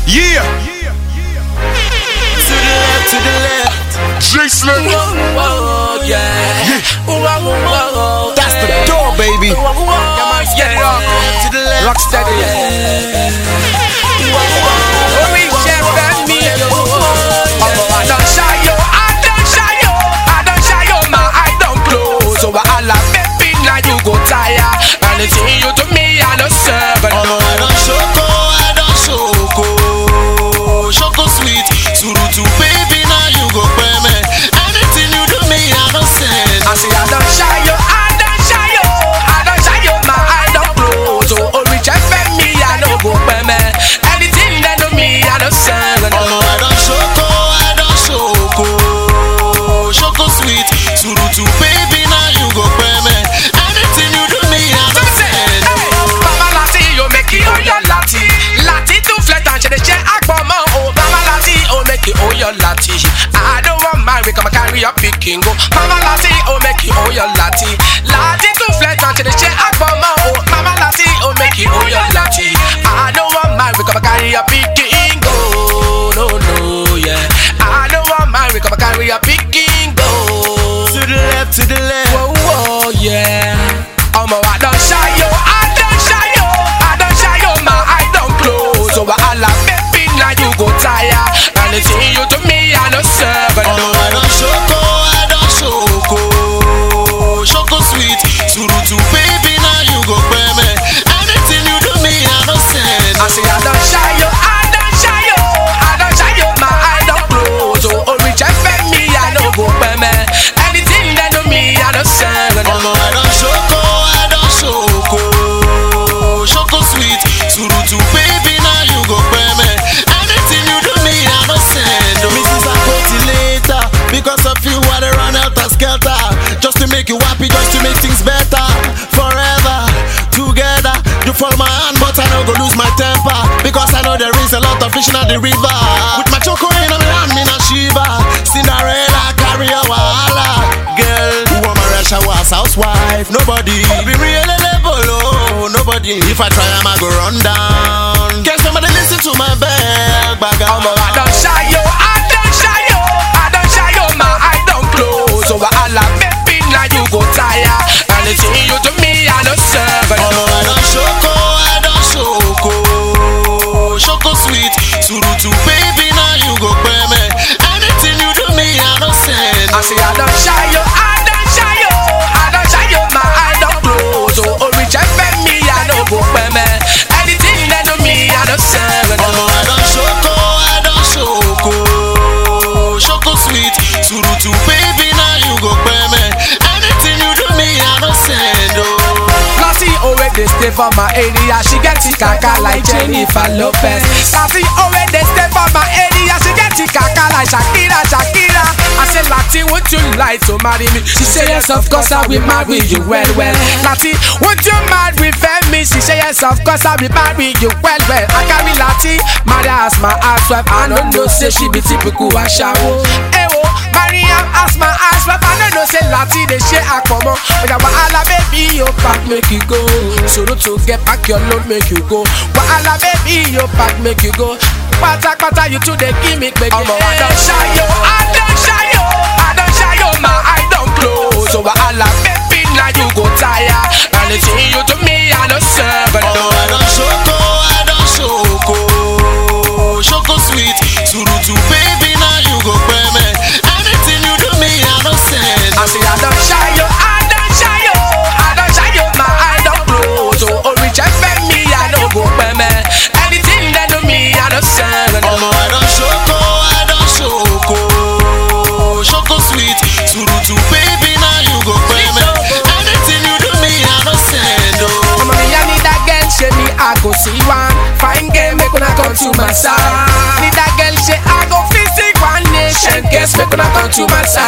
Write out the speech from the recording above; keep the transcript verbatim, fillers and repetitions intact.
Yeah. To the left, to the left. J-Slim. Whoa, whoa, yeah. Yeah. Whoa, whoa, whoa, That's the door, baby. Whoa, whoa, Yeah, man, get it up. to the left. Rock steady. Yeah. Whoa, whoa, oh, we share that me. I don't shy yo, I don't shy yo, I don't shy yo, my eye don't close. So I la baby, now you go tire. And it's you to me, I don't serve. No, I don't shoko, I don't shoko. Shoko sweet, surutu baby, now you go pay me. Anything you do me, I don't send. I say I don't shy yo, I don't shy yo, I don't shy yo, my eye don't close. So oh, reach out for me, I don't go pay me. Anything they do me, I don't send. No, I don't shoko, I don't shoko. Shoko sweet, surutu baby, now you go pay me. Anything you do me, I don't send. Mama Lati, you make it all your Lati. Lati to flat and she the check akbama. Oh, Mama Lati, oh make it all your Lati. I don't want marry, come carry your picking go. Mama Lati, oh make it all your Lati. Lati to flat and she the check akbama. Oh, Mama Lati, oh make it all your Lati. I don't want marry, come carry your picking go. No, no, yeah. I don't want marry, come carry your picking go. To the left, to the left. Whoa, whoa, yeah. I'm a I don't shy yo, I don't shy yo, I don't shy yo, my eye don't close. So I la baby, now you go tire. And it's you to me, I don't serve. No, I don't shoko, I don't shoko. Shoko sweet, surutu baby, now you go pay me. Anything you do me, I don't send. I say I don't shy yo, I don't shy yo, I don't shy yo, my eye don't close. So oh, reach out for me, I don't go pay me. Anything they do me, I don't send. No, I don't shoko, I don't shoko. Shoko sweet, surutu baby, now you go pay me. Anything you do me, I don't send. Missus I go till later. Because of you, I dey run out of skelter. Just to make you happy, just to make things better. Forever, together. You follow my hand, but I don't go lose my temper. Because I know there is a lot of fish in the river. With my choco in my hand, me na shiva. Cinderella, carry a wahala. Girl, who want my Russia was housewife. Nobody be real level, oh, nobody. If I try, I'ma go run down. Can somebody listen to my bell? Baga, I'm a I don't shy yo, I don't shy yo, I don't shy yo, my eye don't close. So I la baby, now you go tire. And it's you to me, I don't serve. No, I don't shoko, I don't shoko. Shoko sweet, surutu baby, now you go pay me. Anything you do me, I don't send. I say I don't shy yo, I don't shy yo, I don't shy yo, my eye don't close. So oh, reach out for me, I don't go pay me. Anything they do me, I don't send. No, I don't shoko, I don't shoko. Shoko sweet, surutu baby, now you go pay me. Anything you do me, I don't send. Oh, Lassie always they stay for my area. She get it kaka like Jennifer Lopez. Lassie always they stay for my area. She get it kaka like Shakira, Shakira. I say Lati, would you like to marry me? She say yes, of course I will marry you well, well. Lati, would you marry me? She say yes, of course I will marry you well, well. I carry Lati, marry her as my housewife. I don't know say she be typical ashawo. Ewo, marry her as my housewife. I don't know say Lati they share a common. But I want baby you pack make you go. So to get back your load make you go. Wahala baby you pack make you go. Pata pata you two they give me baby. I don't shy yo, I don't shy yo, I don't shy yo, my eye don't close. So wahala baby now you go tire. And it's you to me I don't serve. No, I don't shoko, I don't shoko. Shoko sweet, surutu baby now you go pay me. Anything you do me I don't send. I say I don't shy yo, I don't shy yo, I don't shy yo, my eye don't close. So oh, reach out for me I don't go pay me. Anything they do me I don't send. No, I don't shoko, I don't shoko. Shoko sweet, surutu baby now you go pay me. Anything you do me I don't send. Oh, mama me I need that girl, she me I go see one. Fine girl make una come to my side. Need that girl, she I go visit one nation. Guess make una come to my side.